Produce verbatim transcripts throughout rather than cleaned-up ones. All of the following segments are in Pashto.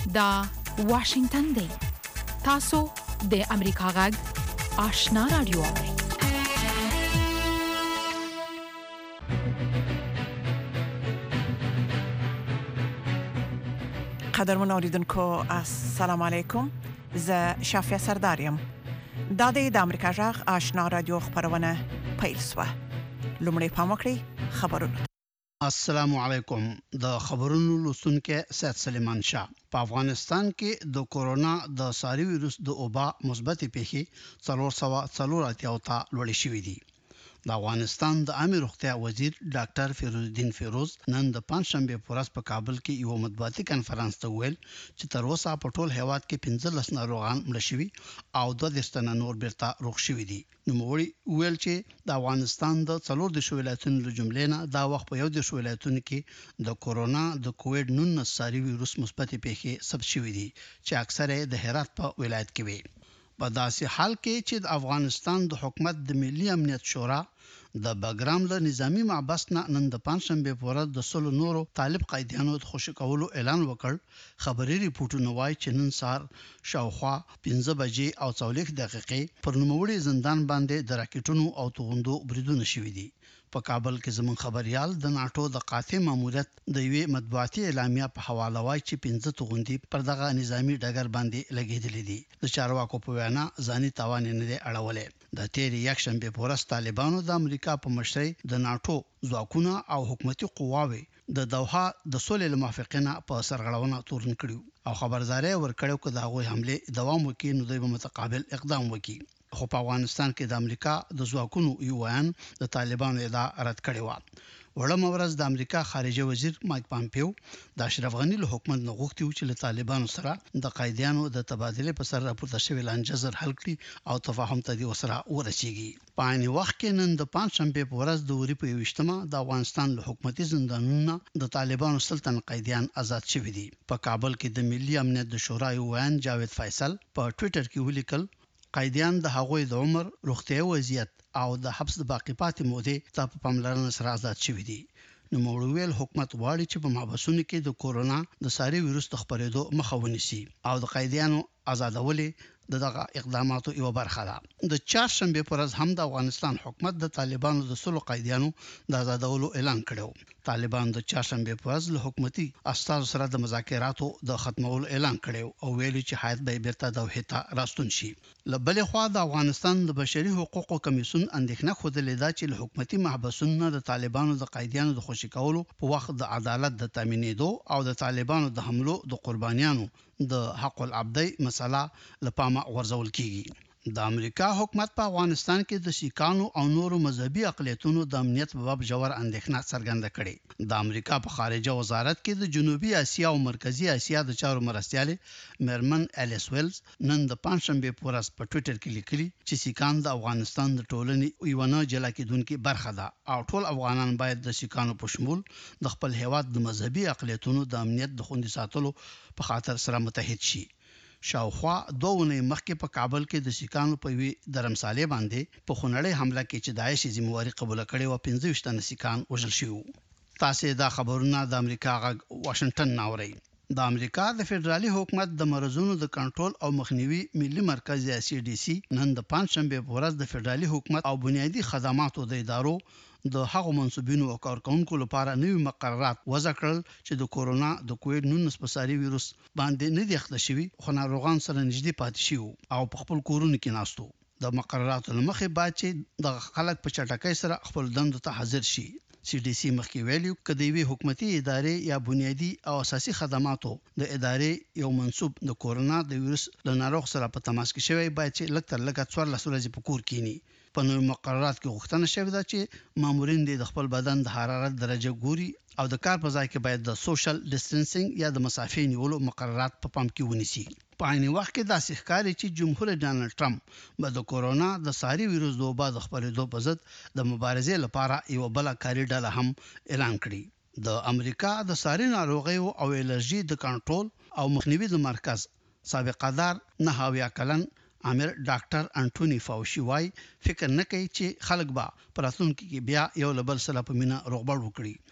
دا واشنگتن دی. تاسو د امریکا غږ آشنا رادیو. قدرمن اوریدونکو السلام علیکم. زه شافیا سردارم. دا د امریکا غږ آشنا رادیو خبرونه پیل شوه. لومړی پام وکړئ خبرونه. السلام علیکم. د خبرونو لوستونکو سید سلیمان شاه. په افغانستان کې د کورونا د ساري وایرس د وبا مثبت پیښې څلور سوه څلور اتیا ته لوړې شوې دي. د افغانستان د عامه روغتیا وزیر ډاکټر فیروز الدین فیروز نن د پنځشنبه په ورځ په کابل کې یو مطبوعاتي کانفرنس ته ویل چې تر اوسه په ټول هیواد کې پنځلس ناروغان مړه شوي او دوه دېرش تنه نور بیرته روغ شوي دي. نوموړي ویل چې د افغانستان د څلور دېرش ولایتونو له جملې نه دا وخت په یو دېرش ولایتونو کې د کورونا د کووډ نولس ساري وایرس مثبت پیښې ثبت شوي دي چې اکثره د هرات په ولایت کې وي. په داسې حال کې چې د افغانستان د حکومت د ملي امنیت شورا د بګرام له نظامی معبس نه نن د پنځشنبه په ورځ د سلو نورو طالب قیدیانو د خوشی کولو اعلان وکړ. خبري ریپورتونه وايي چې نن سهار شاوخوا پنځه بجې او څلور دقیقې پر نوموړي زندان باندې د راکټونو او توغندو بریدونه شوي دي. په کابل کې زمون خبريال د ناتو د قاطع ماموریت د یوې مطبوعاتي اعلامیه په حواله وايي چې پنځه توغندي پر دغه نظامی ډګر باندې لګیدلې دي. د چارواکو په وینا ځاني تاوان نه دی اړولې. د تیر یک شنبه په ورځ طالبانو د امریکا په مشرۍ د ناتو ځواکونه او حکومتي قواوې د دوحه د سولې موافقینه په سرغړونه تورن کړیو او خبرداري ورکړیو چې د هغوی حمله دوام وکړي نو د متقابل اقدام وکړي. خو په افغانستان کې د امریکا د ځواکونو یو ویان د طالبانو ادعا رد کړې و. وړم ورځ د امریکا خارجه وزیر مایک پامپیو د اشرف غنی له حکومت نه غوښتي چې له طالبانو سره د قیدیانو د تبادله په سر راپورته شوی لانجزر حل کړي او تفاهم ته د وسره ورسیږي. په عین وخت کې نن د پنځشنبه په ورځ د وری په یوشتمه د افغانستان له حکومتي زندانونو د طالبانو سلطن قیدیان آزاد شوي دي. په کابل کې د ملي امنیت د شورا یو ویان جاوید فیصل په ټوئیټر کې ولیکل قیدیان د هغوی د عمر، روغتیايي وضعیت او د حبس د باقی پاتې مودې ته په پاملرنه سره آزاد شوي دي. نو موږ حکومت غواړي چې په محبسونو کې د کورونا د ساري وایرس د خپرېدو مخه ونیسي او د قیدیانو آزادولې دغه اقداماتو یو برخه ده. د چهارشنبه پر ورځ هم د افغانستان حکومت د طالبانو د سلو قیدیانو د آزادولو اعلان کړو. طالبان د چهارشنبه پر ورځ له حکومتي استازو سره د مذاکراتو د ختمولو اعلان کړو او ویلي چې حیات به بیرته د وحدت راستون شي. لبل خو د افغانستان د بشري حقوقو کمیسیون اندېښنه خوده ده چې له حکومتي محبسونو د طالبانو د قیدیانو د خوشی کولو په وخت د عدالت د تامینېدو او د طالبانو د حملو د قربانیانو د حق العبدي مسله لپاره ورزول کیږي. د امریکا حکومت په افغانستان کې د سیکانو او نورو مذهبي اقلیتونو د امنیت په باب جوړ اندېښنه څرګنده کړې. د امریکا په خارجه وزارت کې د جنوبي اسیا او مرکزی اسیا د چارو مرستياله مرمن الیس ویلز نن د پنځشنبه په ورځ په ټوئیټر کې لیکلي چې سیکان د افغانستان د ټولنې یو نه جلا کېدونکې برخه ده او ټول افغانان باید د سیکانو په شمول د خپل هیواد د مذهبي اقلیتونو د امنیت د خوندي ساتلو په خاطر سره متحد شي. شاوخوا دوه مخکې په کابل کې د سیکانو په وی درمسالې باندې په خونړۍ حمله کې چې داعش ذمہواری قبول کړي او پنځه ویشت تنه سیکان وژل شوي. تاسو دا خبرونه د امریکا غږ واشنگټن ناوړي. د امریکا د فدرالي حکومت د مرزونو د کنټرول او مخنیوي ملي مرکز یا سی ډي سي نن د پنځشنبه په ورځ د فدرالي حکومت او بنیادی خدماتو د ادارو د هغو منسوبینو او کارکونکو لپاره نوي مقررات وضع کړل چې د کورونا د کووډ نولس په ساري وایرس باندې نه دي اخته شوي خو ناروغان سره نږدې پاتې شي او په خپل کورونو کې ناستو. د مقرراتو لمخې باید چې د خلک په چټکۍ سره خپل دندو ته حاضر شي. سی ډي سي مخکې ویلي چې د وی حکومتي ادارې یا بنیادی او اساسي خدماتو د ادارې یو منسوب د کورونا د وایرس له ناروغ سره په تماس کې شوی باید چې لږ تر لږه څوارلس ورځې په کور کېني. په نوو مقررات کې غوښتنه شوې ده چې مامورین د خپل بدن د حرارت درجه ګوري او د کار په ځای کې باید د سوشل ډیسټنسینګ یا د مسافې نیولو مقررات په پام کې ونیسي. په عین وخت کې دا ښکاري چې جمهور ډانلډ ټرمپ به د کورونا د ساري وایرس د وبا د خپرېدو په ضد د مبارزې لپاره یو بل کاري ډله هم اعلان کړي. د امریکا د ساري ناروغیو او الرجي د کنټرول او مخنیوي د مرکز سابقدار نه هاویا کلن امیر ډاکټر انټونی فاوشي وايي فکر نه کوي چې خلک به پراتونکو کې بیا یو لبل سره په مینا روغبړ وکړي.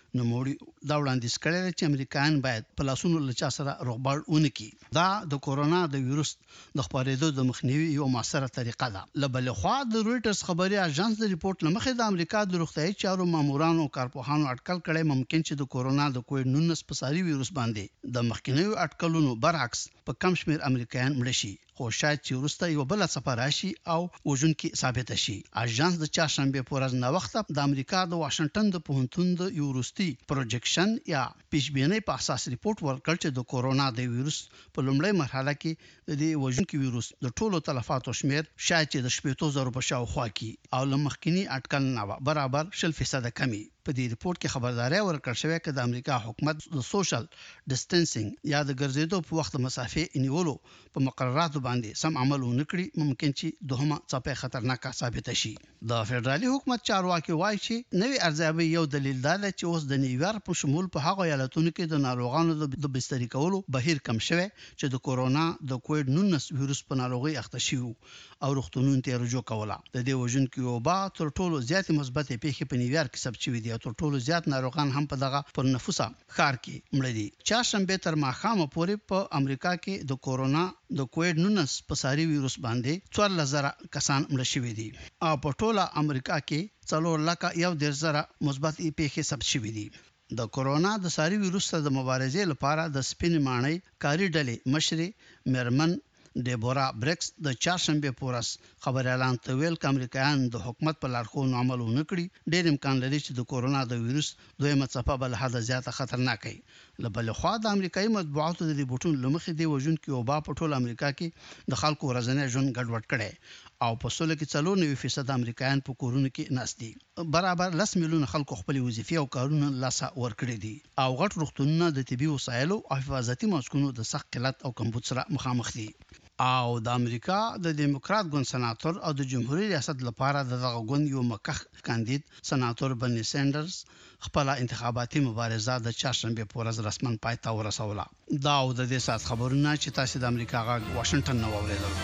نو موړي دا وړاندیز کړی چې امریکایان باید په لاسونو له چا سره روغبړ ونکړي. دا د کورونا د وایروس د خپرېدو د مخنیوي یو موثره طریقه ده. لبل خو د رويټرز خبري اژانس د ریپورت لمخې د امریکا د روغتيایي چارو مامورانو او کارپوهانو اټکل کړي ممکن چې د کورونا د کووډ نولس په ساري وایروس باندې د مخکینیو اټکلونو برعکس په کم شمیر امریکایان مړ شي، خو شاید چې وروسته یو بل څه راشي او وژونکي ثابت شي. اژانس د چهارشنبه په ورځ نو وخت د امریکا د واشنگټن د پوهنتون د یوروستي پروجیکشن یا پیشبینی په اساس ریپورت ورکړ چې د کورونا د وایروس په لومړۍ مرحله کې د وژونکي وایروس د ټولو تلفاتو شمیر شاید چې د شپږ زره په شاوخوا کې او لمخکینی اټکل نه برابر شل فیصد کمی. په دې ریپورت کې خبرداري ورکړل شوې چې د امریکا حکومت د سوشل ډیسټنسینګ یا د ګرځېدو په وخت مسافه نیولو په مقرراتو باندې سم عمل ونکړي ممکن چې دوهمه څپه خطرناک ثابت شي. د فدرالي حکومت چارواکي وایي چې نوې ارزیابي یو دلیل دی چې اوس د نیویارک په شمول په هغه ایالتونو کې د ناروغانو د بستري کولو بهیر کم شوی چې د کورونا د کووډ نولس وایروس په ناروغي اخته شوی او روغتونونو ته رجوع کوله. د دې وژونکو وبا تر ټولو زیات مثبت پیښې په نیویارک کې ثبت شوې دي. تر ټولو زیات ناروغان هم په دغه پر نفوسه ښار کې مړ دي. چهارشنبه تر ماښامه پورې په امریکا کې د کورونا د کووډ نولس په ساري وایروس باندې څوارلس زره کسان مړ شوي دي او په ټوله امریکا کې څلور لکه یو دېرش زره مثبت پیښې ثبت شوي دي. د کورونا د ساري وایروس سره د مبارزې لپاره د سپین ماڼۍ کاری ډلې مشري مرمن ډیبورا بریکس د چهارشنبه پورس خبر اعلان ته ویل چې امریکایان د حکومت په لارښوونو عمل ونکړي ډېر امکان لري چې د کورونا د وایروس دویمه څپه بل حد زیاته خطرناک وي. لبل خو د امریکایي مطبوعاتو د ریپورتونو لمخې دی وژونکي وبا په ټول امریکا کې د خلکو ورځنی ژوند ګډوډ کړي او په سلو کې څلور نوي فیصد امریکایان په کورونو کې ناست دي. برابر لس میلیون خلکو خپل وظیفې او کارونه لاسه ورکړي دي او غټ روغتونونه د طبي وسایلو او حفاظتي ماسکونو د سخت قلت او کمبود سره مخامخ دي. او د امریکا د دیموکرات ګوند سناتور او د جمهوریت ریاست لپاره د دغه ګوند یو مکخ کاندید سناتور برني سانډرز خپل انتخاباتي مبارزه د چهارشنبه په ورځ رسمن پای ته ورسوله. دا او د دې سات خبرونه چې تاسو د امریکا غږ واشنگټن نو اوریدل.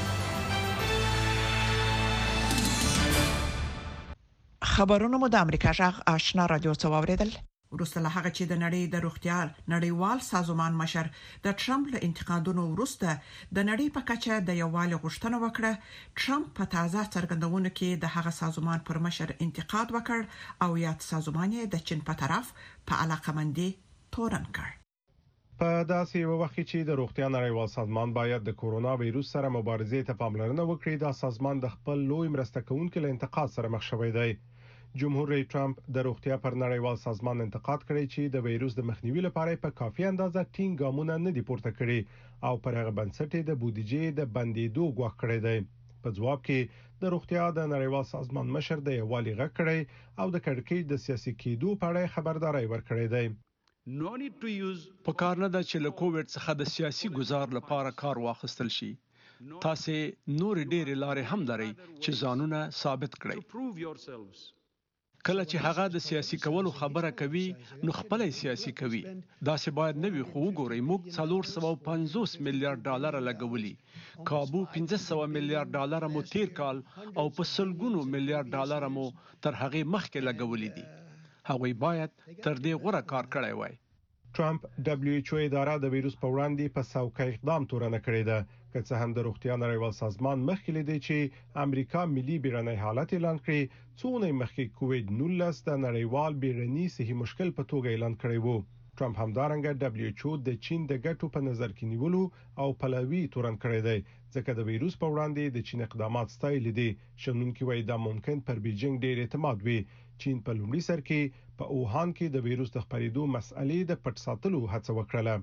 خبرونه مو د امریکا غږ آشنا رادیو څو اوریدل. ورسته له هغه چې د نړۍ د روغتیا نړیوال سازمان مشر د ټرمپ له انتقادونو وروسته د نړۍ په کچه د یووالي غوښتنه وکړه، ټرمپ په تازه څرګندونو کې د هغه سازمان پر مشر انتقاد وکړ او یاد سازمان یې د چین په طرف په علاقمندي تورن کړ. په داسې یو وخت چې د روغتیا نړیوال سازمان باید د کورونا وایروس سره مبارزې ته پاملرنه وکړي، دا سازمان د خپل لوی مرسته کوونکو له انتقاد سره مخ شوی دی. جمهور رئیس ټرمپ د روغتیا پر نړیوال سازمان انتقاد کړی چې د وایروس د مخنیوي لپاره په کافي اندازه ټینګ ګامونه نه دي پورته کړي او پر هغه بنسټ د بودیجې د بندیدو غوښ کړی دی. په جواب کې د روغتیا د نړیوال سازمان مشر د یووالي غږ کړی او د کډکې د سیاسي کېدو په اړه خبرداري ورکړې ده. په کار نه ده چې له کووډ څخه د سیاسي گزار لپاره کار واخیستل شي. تاسو نور ډېر لارې هم لرئ چې ځانونه ثابت کړئ. کله چې هغه د سیاسي کولو خبره کوي نو خپل سیاسي کوي. دا څه باید نه وي، خو وګورئ موږ څلور سوه پنځوس میلیارډ ډالر لګولي، کابو پنځه سوه میلیارډ ډالر مو تیر کال او په سلګونو میلیارډ ډالر مو تر هغه مخکې لګولي دي. هغوی باید تر دې غوړه کار کړی وای. ټرمپ دبليو ایچ او اداره د وایروس په وړاندې په څوکۍ اقدام تورنه کړې ده، که څه هم د روغتیا نړیوال سازمان مخکې لیدي چې امریکا ملي بیړنی حالت اعلان کړي، څو نه مخکې کووډ نولس د نړیوال بیړني صحي مشکل په توګه اعلان کړی وو. ټرمپ همدارنګه دبليو ایچ او د چین د ګټو په نظر کې نیولو او پلوي تورن کړی دی، ځکه د وایروس په وړاندې د چین اقدامات ستایل دي. شنونکي وایي دا ممکن پر بیجینګ ډېر اعتماد وي. چین په لومړي سر کې په اوهان کې د وایروس د خپرېدو مسئلې د پټ ساتلو هڅه وکړه.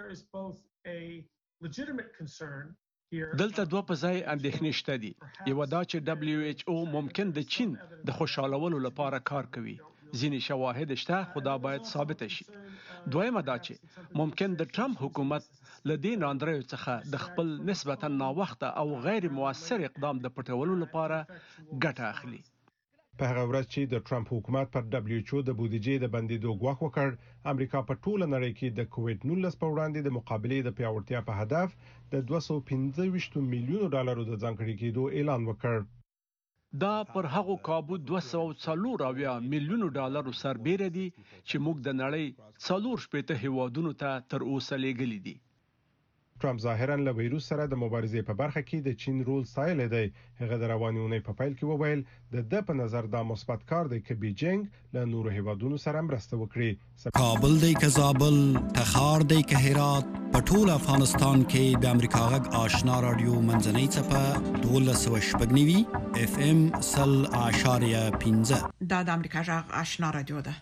دلته دوه په ځای اندېښنې شته دي. یو دا چې دبليو ایچ او ممکن د چین د خوشالولو لپاره کار کوي. ځینې شواهد شته خو دا باید ثابت شي. دویمه دا چې ممکن د ټرمپ حکومت له دې ناندریو څخه د خپل نسبتا ناوخته او غیر مؤثر اقدام د پټولو لپاره ګټه اخلي. په هغه ورځ چې د ټرمپ حکومت پر دبليو ایچ او د بودیجې د بندیدو غوښ وکړ، امریکا په ټوله نړۍ کې د کووډ نولس په وړاندې د مقابلې د پیاوړتیا په هدف د دوه سوه پنځه ویشت میلیونو ډالرو د ځانګړي کېدو اعلان وکړ. دا پر هغو کابو دوه سوه څلور اویا میلیونو ډالرو سربېره دي چې موږ د نړۍ څلور شپېته هیوادونو ته تر اوسه لیږلي دي. ټرمپ ظاهرا له وایروس سره د مبارزې په برخه کې د چین رول ستایلی دی. هغه د روانې اونۍ په پیل کې وویل د ده په نظر دا مثبت کار دی چې بیجینګ له نورو هیوادونو سره مرسته وکړي. کابل دی که زابل، تخار دی که هرات، په ټول افغانستان کې د امریکا غږ آشنا رادیو منځنۍ څپه دولس سوه شپږ نوي اف ام سل اعشاریه پنځه دا د امریکا غږ آشنا رادیو ده.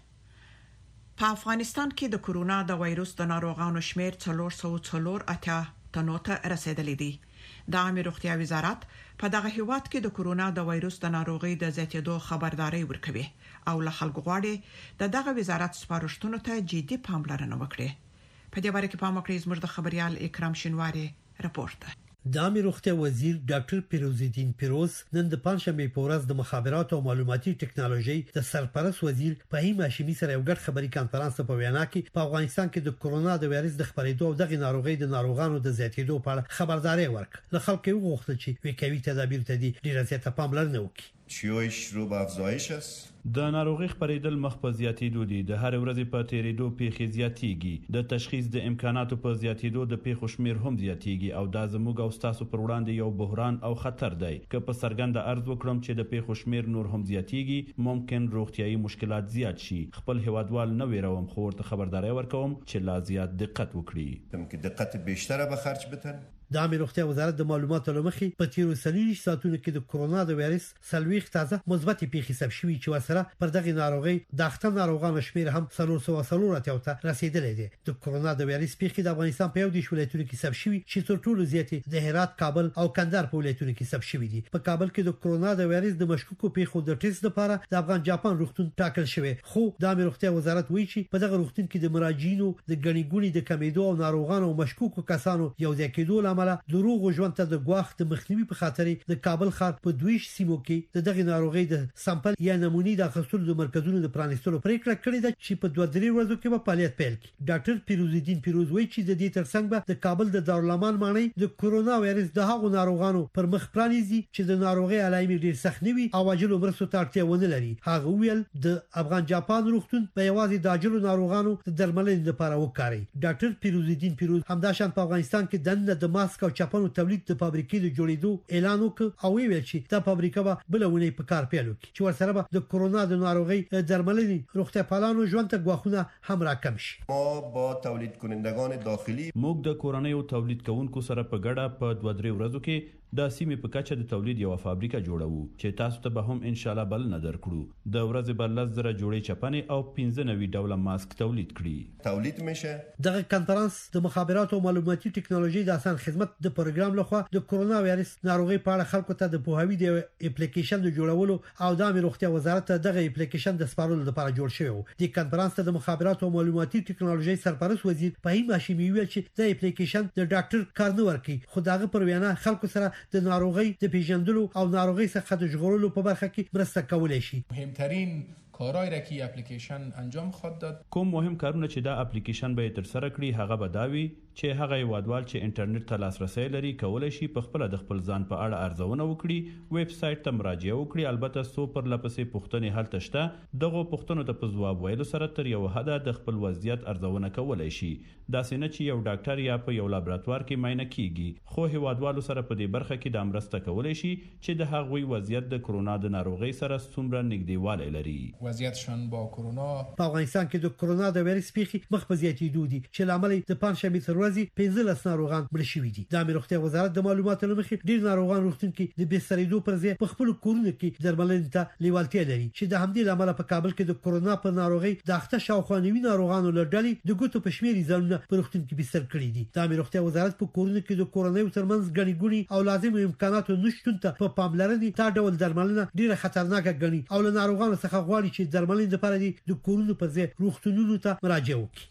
په افغانستان کې د کورونا د وایروس د ناروغانو شمیر څلور سوه څلور اتیا تنو ته رسیدلی دی. د عامه روغتیا وزارت په دغه هیواد کې د کورونا د وایروس د ناروغۍ د زیاتېدو خبرداري ورکوي او له خلکو غواړي د دغه وزارت سپارښتنو ته جدي پاملرنه وکړي. په دې باره کې پام وکړئ زموږ د خبريال اکرام شینواری رپورت ده. د عامه روغتیا وزیر ډاکټر پیروز الدین پیروز نن د پنځشنبه په ورځ د مخابرات او معلوماتي ټکنالوژي د سرپرست وزیر فهیم هاشمي سره یو ګډ خبري کانفرنس په وینا کې په افغانستان کې د کورونا د وایرس د خپرېدو او دغه ناروغي د ناروغانو د زیاتېدو په اړه خبرداري ورکړه. له خلکو وغوښتل چې وکوي تدابیر ته دي ډیره زیاته پاملرنه وکړي. شیوعش رو به افزایش است. د ناروغي خپرېدل مخ په زیاتېدو دي. د هر ورځې په تیریدو پیښې زیاتېږي. د تشخیص د امکاناتو په زیاتېدو د پیښو شمیر هم زیاتېږي او دا زموږ او تاسو پر وړاندې یو بحران او خطر دی. که په سرګند عرض وکړم چې د پیښو شمیر نور هم زیاتېږي، ممکن روغتيایي مشکلات زیات شي. خپل هیوادوال نه ویروم، خو ورته خبرداري ورکوم چې لا زیات دقت وکړي. تم کې دقت بیشتره به خرج بتن. د عامه روغتیا وزارت د معلوماتو لمخې په تیرو سلیش ساتونو کې د کورونا د وایرس سلويخ تازه مثبت پیښې ثبت شوې چې ورسره پر دغه ناروغي د اخته ناروغانو شمیر هم څلور سوه څلور اتیا ته رسیدلی دی. د کورونا د وایرس پیښې د افغانستان په یو د ولایتونو کې ثبت شوې چې تر ټولو زیاتې د هرات، کابل او کندهار په ولایتونو کې ثبت شوې دي. په کابل کې د کورونا د وایرس د مشکوکو پیښو د ټیسټ لپاره د افغان جاپان روغتون ټاکل شوی، خو د عامه روغتیا وزارت وایي چې په دغه روغتون کې د مراجعینو د غني ګونی د کمیدو او ناروغانو او مشکوکو کسانو یو ځای کېدو لامل دروغ ژوند ته د غواخ د مخنیوي په خاطر د کابل ښار په دویش سیمو کې د دغه ناروغي د سامپل یا نمونې د اخیستلو د مرکزونو د پرانیستلو پریکړه کړې ده چې په دوه درې ورځو کې به فعالیت پیل کړي. ډاکټر پیروز الدین پیروز وایي چې د دې ترڅنګ به د کابل د دارالامان مانی د کورونا وایرس د هغو ناروغانو پر مخ پرانیزي چې د ناروغي علایمې ډېر سخت نه وي او عاجل مرستو ته اړتیا ونه لري. هغه ویل د افغان جاپان روغتون په یوازې د عاجل ناروغانو د درملنې لپاره وکاري. ډاکټر پیروز الدین پیروز همداشان په افغانستان کې د د ماسک او چاپانو تولید د فابریکې د جوړېدو اعلان وکړ او ویل چې دا فابریکه به بلونه په کار پیل وکړي چې ورسره به د کورونا د ناروغي درملنې روغتیا پالانو ژوند ته غواخونه هم راکم شي. ما با تولید کنندگان داخلي موږ د کورنۍ او تولید کوونکو سره په ګډه په دوه درې ورځو کې د سیمې په کچه د تولید یو فابریکه جوړو چې تاسو ته به هم ان شاء الله بل نظر کړو. د ورځې بل لس زره جوړې چپنې او پنځه نوي ډوله ماسک تولید کړي. تولید میشه. دغه کانفرنس د مخابرات او معلوماتي ټکنالوژي د آسان خدمت د پروګرام لخوا د کورونا وایرس ناروغي په اړه خلکو ته د پوهاوی د اپلیکیشن د جوړولو او د عامه روغتیا وزارت ته دغه اپلیکیشن د سپارلو لپاره جوړ شوی و. د کانفرنس ته د مخابرات او معلوماتي ټکنالوژي سرپرست وزیر فهیم هاشمي ویل چې د اپلیکیشن د ډاکټر کار نه ورکي، خو دغه پر وینا خلکو سره د ناروغي د پیژندلو او ناروغي څخه د ژغورلو په برخه کې مرسته کولای شي. مهمترین کارهای را که اپلیکیشن انجام خواهد داد. کوم مهم کارونه چې دا اپلیکیشن به تر سره کړي هغه به داوي چې هغه یوادوال چې انټرنیټ ته لاسرسي لري کولای شي په خپل د خپل ځان په اړه ارزونه وکړي، ویب سټ ته مراجعه وکړي. البته سو پر لپسې پوښتنې حل تشته دغه پوښتنو ته په ځواب ویلو سره تر یو حد د خپل وضعیت ارزونه کولای شي. دا سینه چې یو ډاکټر یا په یو لابراتوار کې معاینه کیږي، خو هیوادوالو سره په دې برخه کې د مرسته کولای شي چې د هغوی وضعیت د کورونا د ناروغي سره څومره نږدېوالی لري. وضعیتشان با کورونا په افغانستان کې د کورونا د وایرس پیښې مخ په زیاتېدو دي چې لامل د پنځشنبه تر ورځې پنځه لس ناروغان مړ شوي دي. د عامه روغتیا وزارت د معلوماتو لمخې ډېر ناروغان روغتون کې د بسترېدو پر ځای په خپل کورونو کې درملنې ته لیوالتیا لري چې د همدې لامل په کابل کې د کورونا په ناروغي د اخته شاوخوا نوي ناروغانو لړډلې د ګوتو په شمیر ځانونه په روغتون کې بستر کړي دي. د عامه روغتیا وزارت په کورونو کې د کورونایي ترمنځ غني ګونی او لازم امکاناتو نشټون ته په پاملرنې تا ډول درملنه ډیره خطرناکه ګڼي او له ناروغانو څخه غواړي چې درملنې لپاره د کورونو پر ځای روغتونونو ته مراجعه وکړي.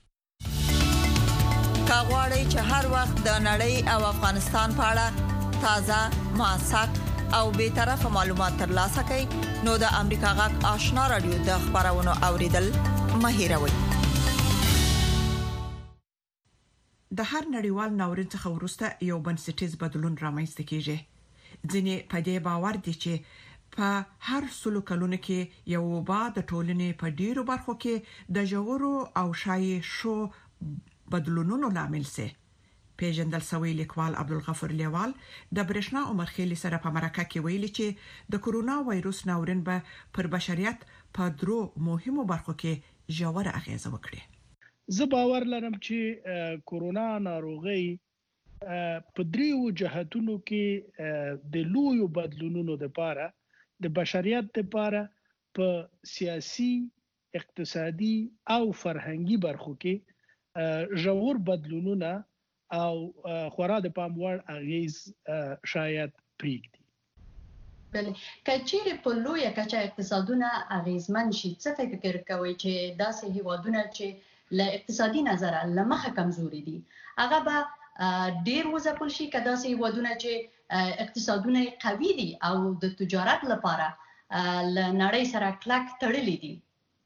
کاغوري چې هر وخت د نړۍ او افغانستان په اړه تازه ماسک او به طرفه معلومات ترلاسه کړئ نو د امریکا غږ آشنا رادیو د خبرونو اوریدل مهیروي. د هر نړیوال ناورین څخه وروسته یو بنسټیز بدلون رامنځته کیږي. ځینې په دې باور دي چې په هر سلو کلونو کې یو وبا د ټولنې په ډیرو برخو کې د ژورو او شای شو بدلونونو لامل سي. پیژندل شوی لیکوال عبدالغفور لیوال د برېښنا عمر خېلی سره په مرکه کې ویلي چې د کورونا وایروس ناورین به پر بشریت په درو مهمو برخو کې ژور اغیزه وکړي. زه باور لرم چې کورونا ناروغي په دریو جهاتونو کې د لویو بدلونونو لپاره د بشریت لپاره په سیاسي، اقتصادي او فرهنګي برخو کې ژور بدلونونه او خورا د پام وړ اغیز شاید پریږدي. بله کچېرې په لویه کچه اقتصادونه اغیزمن شي، څه فکر کوئ چې داسې هیوادونه چې له اقتصادي نظره له مخه کمزوري دي هغه به ډیر وځپل شي که داسې هیوادونه چې اقتصادونه قوي دي او د تجارت لپاره له نړۍ سره کلک تړلي دي؟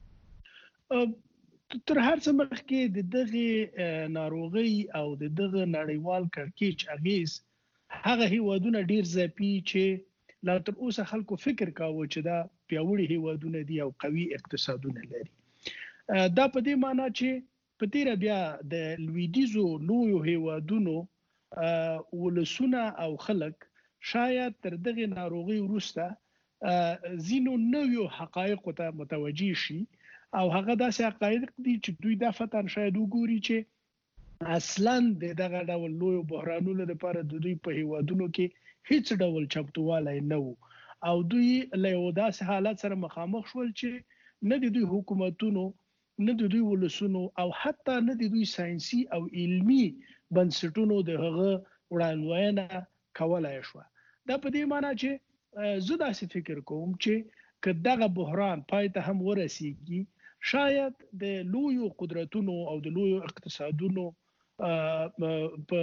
تر هر څه مخکې د دغه ناروغي او د دغه نړیوال کړکېچ اغیز هغه هیوادونه ډیر ځپي چې لا تر اوسه خلکو فکر کاوه چې دا پیاوړي هیوادونه دي او قوي اقتصادونه لري. دا په دې معنی چې په تیر بیا د لویدیزو لویو هیوادونو ولسونه او خلک شاید تر دغه ناروغي وروسته زینو نویو حقایقو ته متوجي شي او هغه داسې حقایق دي چې دوی دا فتن شاید وګوري چې اصلا دغه ډول لویو بحرانونو لپاره د دوی په هیوادونو کې هیڅ ډول چمتووالی نه وو او دوی له یو داسې حالت سره مخامخ شول چې نه د دوی حکومتونو، نه د دوی ولسونو او حتی نه د دوی ساينسي او علمي بنسټونو د هغه وړاندوینه کولای شو. دا په دې معنی چې زه داسې فکر کوم چې که دغه بحران پای ته هم ورسیږي شاید د لویو قدرتونو او د لویو اقتصادونو په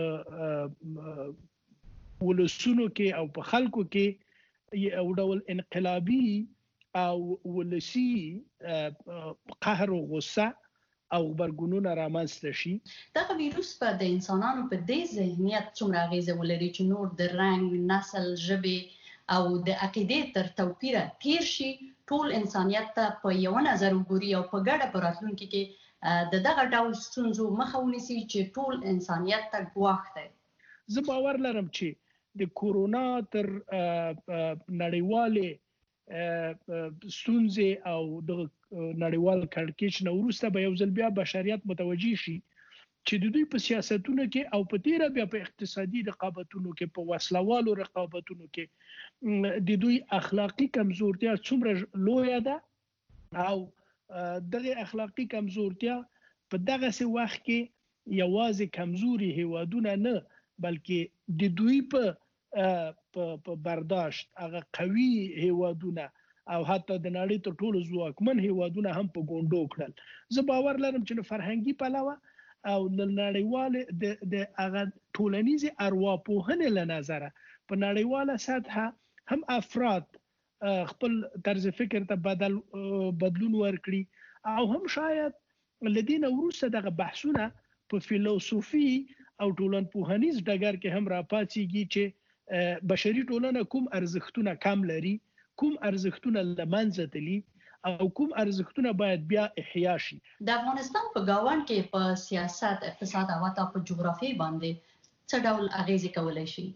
ولسونو کې او په خلکو کې یو ډول انقلابي او ولسی قهر او غصه او غبرګونونه رامنځته شي. دغه ویروس په د انسانانو په دې ذهنیت څومره اغیزه ولري چې نور د رنګ، نسل، ژبې او د عقیدې تر توپیره تیر شي، ټول انسانیت ته په یو نظر وګوري او په ګډه په راتلونکي کې د دغه ډول ستونزو مخه ونیسي چې ټول انسانیت ته ګواښ دی. زه باور لرم چې د کورونا تر نړیوالې ستونزې او د نړیوال کړکېچ نه وروسته به یو ځل بیا بشریت متوجي شي چې د دوی په سیاستونو کې او په تیره بیا په اقتصادي رقابتونو کې، په وسلوالو رقابتونو کې د دوی اخلاقی کمزورتیا څومره لویه ده او دغه اخلاقی کمزورتیا په دغه سي وخت کې یوازې کمزوري هیوادونه نه بلکې د دوی په په برداشت هغه قوي هیوادونه او حتی د نړۍ تر ټولو ځواکمن هیوادونه هم په ګوندو کړل. زه باور لرم چې له فرهنګي پلوه او له نړیوال د هغه ټولنیزې ارواپوهنې له نظره په نړیواله سطحه هم افراد خپل طرز فکر ته بدل بدلون ورکړي او هم شاید لدین وروسته دغه بحثونه په فلسفي او ټولنپوهنیز ډګر کې هم راپاتېږي چې بشري ټولنه کوم ارزښتونه کم لري، کوم ارزښتونه له منځه تللي او کوم ارزښتونه باید بیا احیا شي. د افغانستان په ګاونډ کې په سیاست، اقتصاد او حتی په جغرافیې باندې څه ډول اغیزې کولی شي؟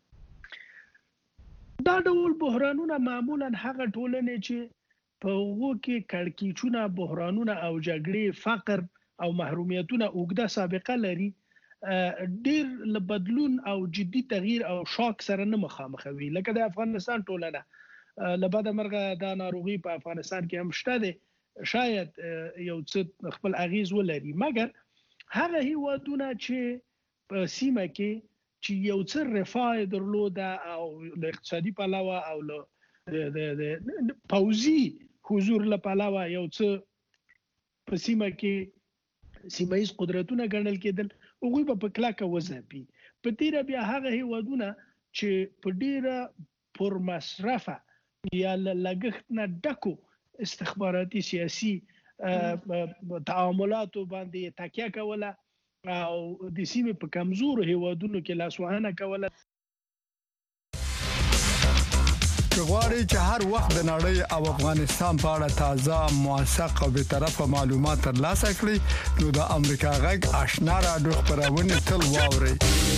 دا ډول بحرانونه معمولا هغه ټولنې چې په هغو کې کړکېچونه، بحرانونه او جګړې، فقر او محرومیتونه اوږده سابقه لري ډیر له بدلون او جدي تغییر او شاک سره نه مخامخوي. لکه د افغانستان ټولنه له بده مرغه دا ناروغي په افغانستان کې هم شته دی، شاید یو څه خپل اغیز ولري، مګر هغه هیوادونه چې په سیمه کې چې یو څه رفاه درلوده او له اقتصادي پلوه او له پوځي حضور له پلوه یو څه په سیمه کې سیمایي قدرتونه ګڼل کېدل، هغوی به په کلکه وځپي. په تیره بیا هغه هیوادونه چې په ډیره پرمصرفه یا له لګښت نه ډکو استخباراتي سیاسي تعاملاتو باندې تکیه کوله او د سیمې په کمزورو هیوادونو کې لاسوهنه کوله. غواړئ چې هر وخت د نړۍ او افغانستان په اړه تازه موثق او به طرفه معلومات ترلاسه کړئ نو د امریکا غږ آشنا رادیو خبرونه تل واورئ.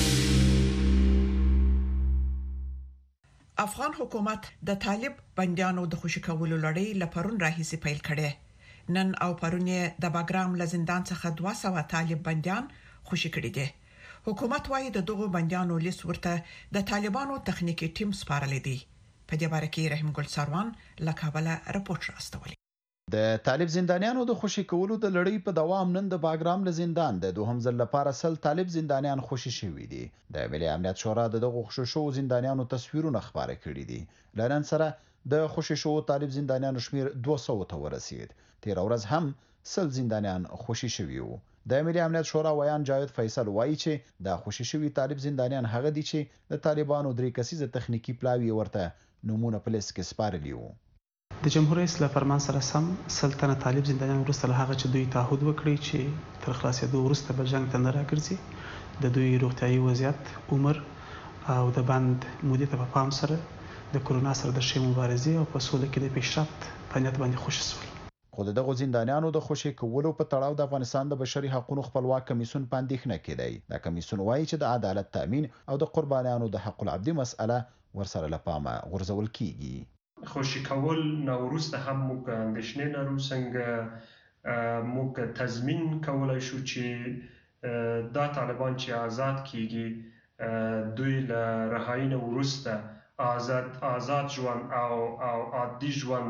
افغان حکومت د طالب بنديانو د خوشی کولو لړۍ لپاره راهیسي پیل کړي. نن او پرونی د باګرام لزندان څخه دوه سوه طالب بنديان خوشی کړي دي. حکومت وايي د دغو بنديانو لیست ورته د طالبانو تخنیکی ټیم سپارل دي. په دې باره کې رحیم ګل سروان له کابل راپورټ راستولی. د طالب زندانیانو د خوشی کولو د لړۍ په دوام نن د باګرام لزندان د دوهم ځل لپاره سل طالب زندانیان خوشی شوي دي. د ملي امنیت شورا د دغو خوشی شو زندانیانو تصویرونه خبره کړي دي. لنن سره د خوشی شو طالب زندانیانو شمیر دوه سوه ته ورسید. تیر ورځ هم سل زندانیان خوشی شوي وو. د ملي امنیت شورا ویان جاوید فیصل وایي چې د خوشی شوي طالب زندانیان هغه دي چې د طالبانو درې کسیزه تخنیکی پلاوی ورته نمونه پولیس کې سپارلی وو. د جمهور رئیس له فرمان سره سم سلطنت طالب زندانیان وروسته له هغه چې دوی تعهد وکړي چې تر خلاصېدو وروسته به جنگ ته نه راګرځي، د دوی روغتیايي وضعیت، عمر او د بند مودې ته په پام سره د کرونا سره د ښې مبارزې او په سوله کې د پیشرفت په نیت باندې خوشي شول. خو دغه زندانیانو د خوشي کولو په تړاو د افغانستان د بشري حقوقو خپلواک کمیسیون باندې نه کېدی. دا کمیسیون وایي چې د عدالت تامین او د قربانیانو د حق العبد مسأله ورسره لپاره غورځول کیږي. خوشی کول نو وروسته هم موږ اندېښنې لرو څنګه موږ تضمین کولای شو چې دا طالبان چې آزاد کیږي دوی له رهایی نه وروسته آزاد آزاد ژوند او او عادي ژوند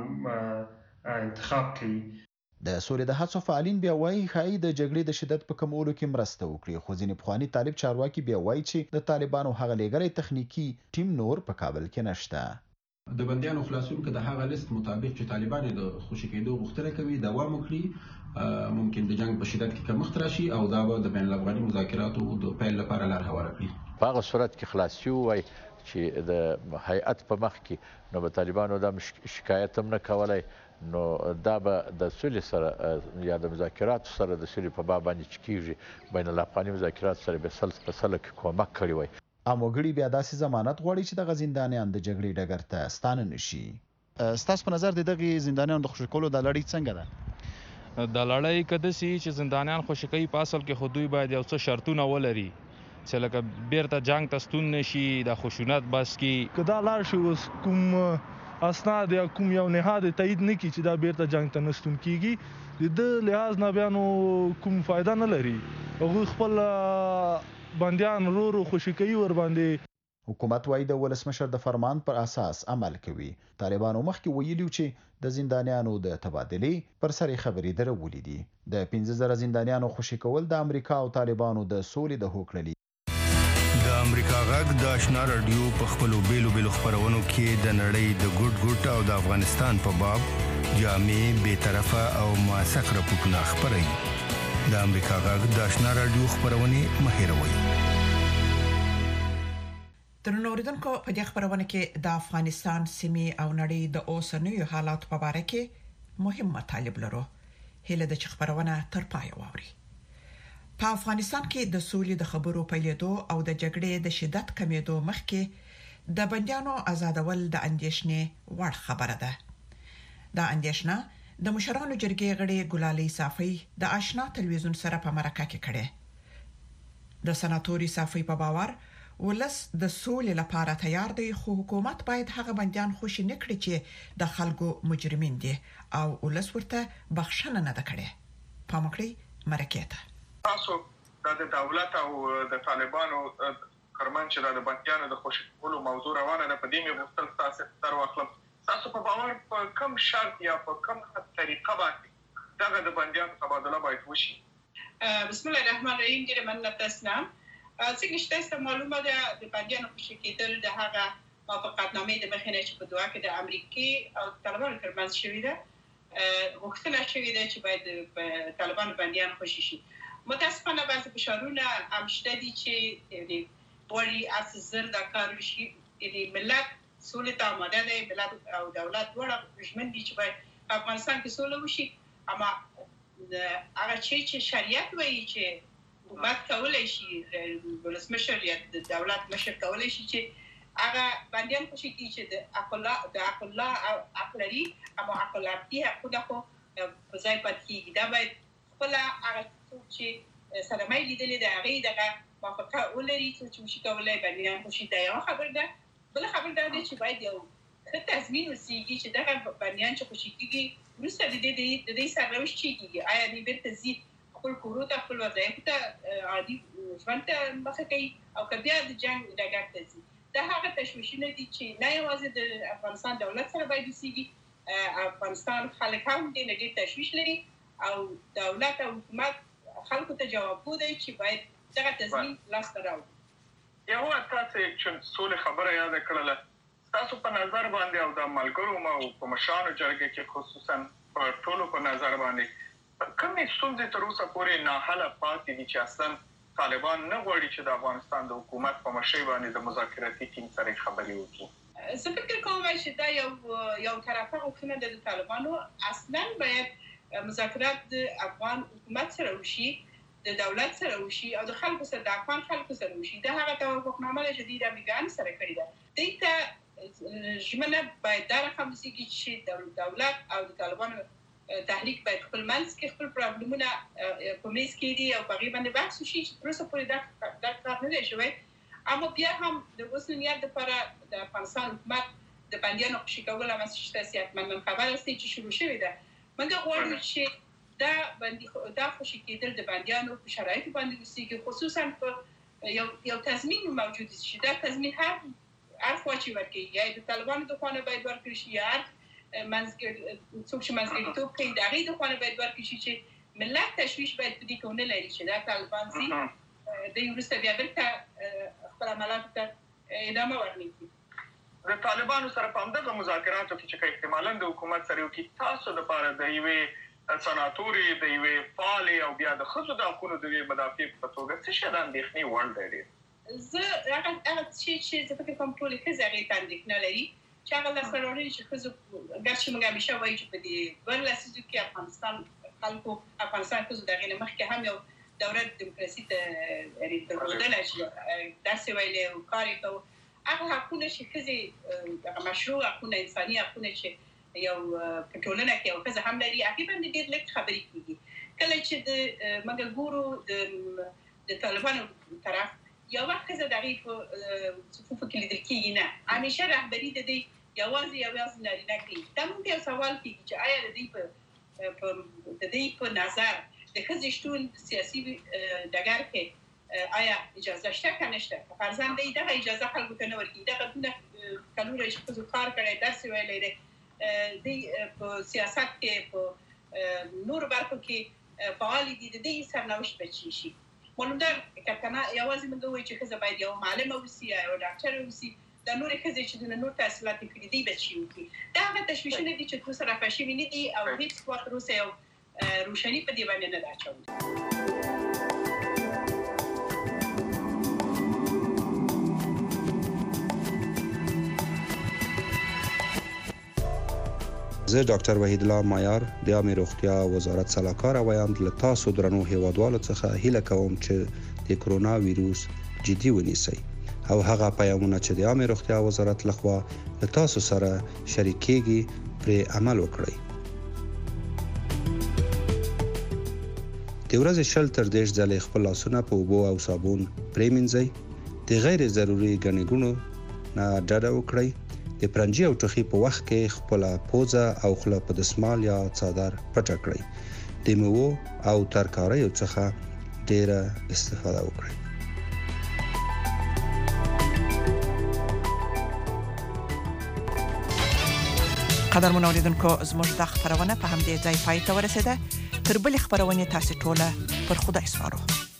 انتخاب کړي. د سولې د هڅو فعالین بیا وایي ښایي د جګړې د شدت په کمولو کې مرسته وکړي، خو ځینې پخواني طالب چارواکي بیا وایي چې د طالبانو هغه لېږلی تخنیکی ټیم نور په کابل کې نشته. د بندیانو خلاصون که د هغه لیست مطابق چې طالبان د خوشي کېدو غوښتنه کوي دوام وکړي، ممکن د جنگ په شدت کې کمښت راشي او دا به د بین الافغاني مذاکراتو د پیل لپاره لار هواره کړي. په هغه صورت کې خلاصي وای چې د هیئت په مخ کې نو به طالبانو دا شکایت هم نه کولای، نو دا به د سولې سره یا د مذاکراتو سره د سولې په باب باندې چې کېږي بین الافغاني مذاکرات سره به سل په سله کې کومک کړی وای. اموګړي بیا داسې ضمانت غواړي چې د زندانیان د جګړې ډګر ته ستانه نشي. ستاسو په نظر د دغه زندانیانو د خوشی کولو د لړۍ څنګه ده؟ د لړۍ کده سي چې زندانیان خوشی کوي په اصل کې خودوی باید یو څه شرطونه ولري چې لکه بیرته جنگ ته ستون نشي، د خشونت بس کې کدا لار شو کوم اسناد یا کوم یو نهاد تایید نه کی چې دا بیرته جنگ ته نستون کیږي، د لحاظ نه بیانو کوم فائدہ نه لري. هغه خپل بندیان رورو خوشی کوي ور باندې. حکومت وايي د ولسمشر د فرمان پر اساس عمل کوي. طالبانو مخکې ویلي چې د زندانیانو د تبادلې پر سر خبرې درولې دي. د پنځه زره زندانیانو خوشی کول د امریکا او طالبانو د سولې د هوکړې د امریکا غږ د آشنا رادیو په خپلو بیلو بیلو خبرونو کې د نړۍ د ګډ ګډ او د افغانستان په باب جامع به طرفه او موثق راپورټونه خبري. د امریکا غږ د آشنا رادیو خبرونه مهیروي. ترنو اوریدونکو په دې خبرونه کې د افغانستان سیمې او نړۍ د اوسنیو حالات په اړه کې مهم مطالب لرو. هله د خبرونه تر پای واوري. په افغانستان کې د سولې د خبرو پیلېدو او د جګړې د شدت کمیدو مخکې د بندیانو آزادول د اندېښنې وړ خبره ده. دا اندېښنه د مشرانو جرګې غړي ګلالي صافي د آشنا تلویزیون سره په مرکه کې کړه. د سناتوري صافي په باور ولس د سولې لپاره تیار دی، خو حکومت باید هغه بندیان خوشی نکړي چې د خلکو مجرمین دي او ولس ورته بخښنه نه کړي. پامکړي مرکه ته تاسو د دولت او د طالبانو ترمنځ چې د بندیانو د خوشی کولو موضوع روانه ده، په دې مې مختلف تاسو تر واخلم. تاسو په باور په کوم شرط یا په کوم طریقه باندې دغه د بندیانو تبادله باید وشي؟ بسم الله الرحمن الرحیم. ډیره مننه تاسو. څنګه چې تاسو معلومه ده د بندیانو خوشی کېدل د هغه موافقتنامې د مخینه چې په دوه کې د امریکای او طالبانو ترمنځ شوې ده، غوښتنه شوې ده چې باید طالبانو بندیان خوشی شي. متاسفانه بعضی فشارونه هم شته دي چې وړي اساس زر د کار شي. یعنی ملت سولې ته آماده دی، ملت او دولت دواړه ژمن دي چې باید افغانستان کې سوله وشي. اما هغه چې شریعت وایي چې حکومت کولای شي، ولسمشر یا د دولت مشر کولای شي چې هغه باندې خوشي کی چې د عقل د عقل او عقلري اما عقلارتي حقونه خو په ځای پات کیږي دا باید خپل هغه چې سره مې لیدلې د هغه دغه موافقه ولري چې مشي کولای باندې خوشي دی یو خبر ده بل خبر ده چې باید یو ښه تضمین وسیږي چې دغه باندې چې خوشي کیږي ورسته د دې د دې سره وشي کیږي آیا دې بیرته زی خپل کورو ته خپل وظایف ته عادي ژوند ته مخه کوي او که بیا د جنگ ډګر ته ځي دا هغه تشویشونه دي چې نه یوازې د افغانستان دولت سره باید وسیږي افغانستان خلک هم دې نه ډېر تشویش لري او دولت او حکومت خلکو ته جواب ودی چې باید دغه تضمین لاسته راوړي یو تاسو چې څول خبره یاد کړله تاسو په نظر باندې او د ملګرو ما او په مشانو جرګه کې خصوصا په ټولو په نظر باندې کومې ستونزې تر اوسه پورې نه حل پاتې دي چې اصلا طالبان نه غواړي چې د افغانستان د حکومت په مشرۍ باندې د مذاکراتي ټیم سره خبرې وکړي زه فکر کوم چې دا یو یو طرفه غوښتنه ده د طالبانو اصلا باید مذاکرات د افغان حکومت سره وشي د دولت سره وشي او د خلکو سره د افغان خلکو سره وشي دا هغه توافقنامه ده چې د امریکایانو سره کړې ده دته ژمنه باید دا رقم وسیږي چې دولت او د طالبانو تحریک باید خپل منځ کې خپل پرابلمونه په میز کې دي او په هغې باندې بحث وشي چې تر اوسه پورې دا کار نه دی شوی اما بیا هم د اوس نیت دپاره د افغانستان حکومت د بندیانو خوشي کول هماسې چې تاسې حتما خبر هستئ چې شروع شوې ده موږ غواړو چې دا بندي دا خوشي کېدل د بندیانو په شرایطو باندې وسیږي خصوصا په یو یو تضمین موجود شي دا تضمین هر هر خوا چې ورکوي یا د طالبانو د خوا نه باید ورکړي شي یا هر منځګړ څوک چې منځګړیتوب کوي د هغې د خوا نه باید ورکړي شي چې ملت تشویش باید په دې کې ونه لري چې دا طالبان ځي دوی وروسته بیا دلته خپل عملاتو ته ادامه ورنکړي د طالبانو سره په همدغه مذاکراتو کې چې احتمالاً د حکومت سره وکړي تاسو دپاره د یوې سناتورې د یوې فعالې او بیا د ښځو د حقونو د یوې مدافع په توګه څه شی د اندېښنې وړ دی ډېر زه هغه هغه شی چې زه فکر کوم ټولې ښځې هغې ته اندېښنه لري چې هغه لاسته راوړنې چې ښځو ګرچې موږ همیشه وایو چې په دې دوه لسیزو کې افغانستان خلکو افغانستان ښځو د هغې نه مخکې هم یو دوره دیموکراسي ته درلودله چې درس یې ویلی او کار یې کوو هغه حقونه چې ښځې دغه مشروع حقونه انساني حقونه چې یو په ټولنه کې یو ښځه هم لري هغې باندې ډېر لږ خبرې کېږي کله چې د موږ ګورو د طالبانو طرف یو وخت ښځه د هغې په صفوفو کې لیدل کېږي نه همیشه رهبري د دوی یوازې یوازې نارینه کوي دا موږ ته یو سوال کېږي چې آیا د دوی په د دوی په نظر د ښځې شتون سیاسي ډګر کې آیا اجازه شته که نشته فرضاً دوی دغه اجازه خلکو ته نه ورکوي دغه دونه کلونه چې ښځو کار کړی درس یې ویلی دی دوی په سیاست کې په نورو برخو کې فعالې دي د دوی سرنوشت به چی شي معلوم ده که کنه یوازې موږ وایو چې ښځه باید یوه معلمه اوسي یا یوه ډاکټره اوسي دا نورې ښځې چې دونه نور تحصیلات یې کړي دي به چی وکړي دا هغه تشویشونه دي چې تر اوسه رفع شوي نه دي او هېڅ وخت تر اوسه یو روشني په دې باندې نه ده اچولې زه ډاکټر وحید الله مایار د عامه روغتیا وزارت سلاکار وایم له تاسو درنو هیوادوالو څخه هیله کوم چې د کرونا وایروس جدي ونیسئ او هغه پیغامونه چې د عامه روغتیا وزارت لخوا له تاسو سره شریکېږي پرې عمل وکړئ. د ورځې شل تر دېرش ځلې خپل لاسونه په اوبو او صابون پرېمینځئ. د غیر ضروري ګڼې ګوڼو نه ډډه وکړئ. د پرنجي او ټوخي په وخت کې خپل پوزه او خوله په دسمال یا څادر پټه کړئ. د میوو او ترکاریو څخه ډیره استفاده وکړئ. قدرمن اوریدونکو زموږ د خبرونه په همدې ځای پای ته ورسیده. تر بلې خبرونه تاسو ټول پر خدای سپارو.